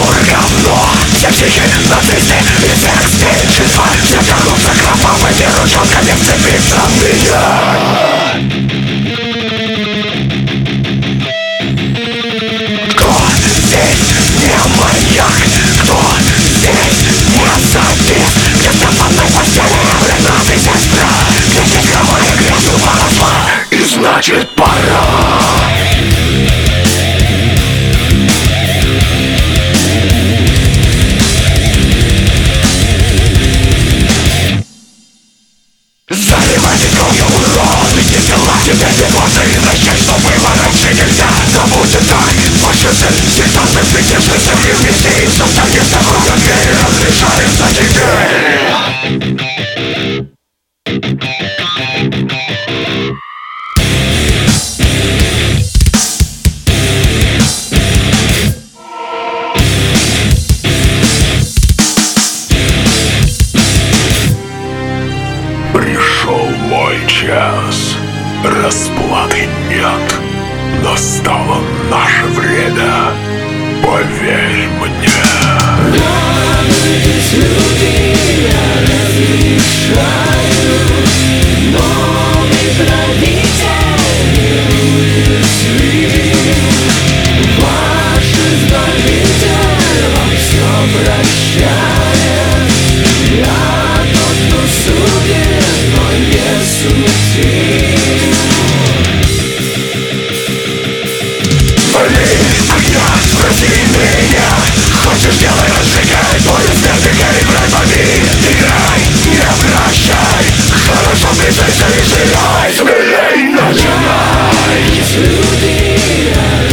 говно. Все психи, нацисты и всех меньшинства. Все тянутся кровавыми ручонками вцепиться в меня. Кто здесь не маньяк? Кто здесь не садист? Где в капанной постели брата и сестра? Где сестра моя грязью поросла? И значит пора. Заливайте кровью урод, ведь не дела тебе беготы. И прощай, что было раньше нельзя. Да будет так, больше сын сектанты притяжны сами вместе. И все станет с тобой, как двери разрешаются теперь. Пришел мой час, расплаты нет. Настало наше время, поверь мне. Радуйтесь, люди, я разрешаю. Новый правитель уязвим. Ваш избавитель вам все прощает. Я тот, кто судит, но не судим. Пали огня, спроси меня. Хочешь, делай, разжигай. Твой смерть, играй, пробови. Играй, не прощай. Хорошо, прицелься и стреляй. Смелей начинай. Люди,